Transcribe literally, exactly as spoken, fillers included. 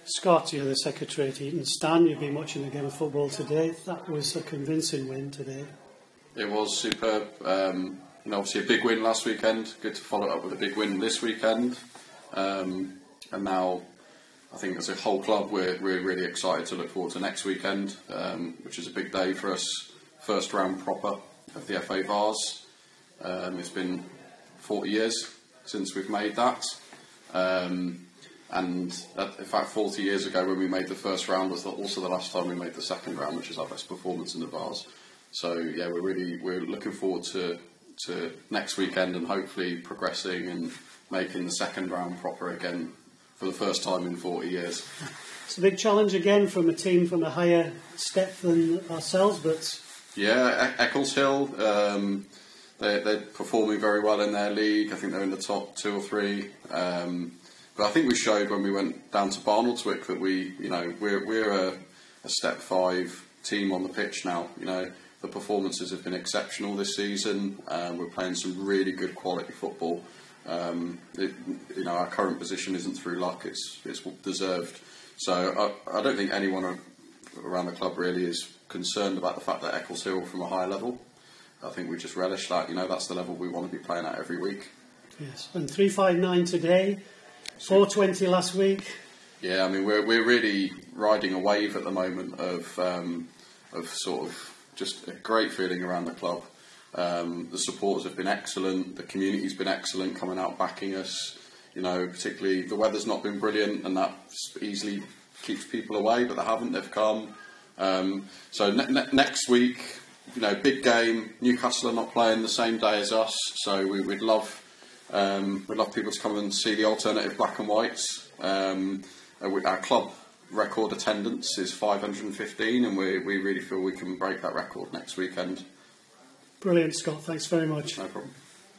Scott, you're the secretary at Eton Stan. You've been watching the game of football today. That was a convincing win today. It was superb. Um, you know, obviously a big win last weekend. Good to follow it up with a big win this weekend. Um, and now, I think as a whole club, we're, we're really excited to look forward to next weekend, um, which is a big day for us. First round proper of the F A Vase. Um, it's been forty years since we've made that. Um, and that, in fact, forty years ago when we made the first round was the, also the last time we made the second round, which is our best performance in the Vase. So yeah, we're really we're looking forward to to next weekend and hopefully progressing and making the second round proper again for the first time in forty years. It's a big challenge again from a team from a higher step than ourselves, but yeah, e- Eccleshill. Um, They're, they're performing very well in their league. I think they're in the top two or three. Um, but I think we showed when we went down to Barnoldswick that we, you know, we're we're a, a step five team on the pitch now. You know, the performances have been exceptional this season. Um, we're playing some really good quality football. Um, it, you know, our current position isn't through luck; it's it's deserved. So I, I don't think anyone around the club really is concerned about the fact that Eccleshill are from a higher level. I think we just relish that, you know, that's the level we want to be playing at every week. Yes, and three five nine today, four twenty last week. Yeah, I mean, we're we're really riding a wave at the moment of um, of sort of just a great feeling around the club. Um, the supporters have been excellent, the community's been excellent, coming out backing us. You know, particularly the weather's not been brilliant, and that easily keeps people away, but they haven't, they've come. Um, so ne- ne- next week, you know, big game. Newcastle are not playing the same day as us, so we, we'd love um, we'd love people to come and see the alternative black and whites. Um, our club record attendance is five hundred fifteen, and we we really feel we can break that record next weekend. Brilliant, Scott. Thanks very much. No problem.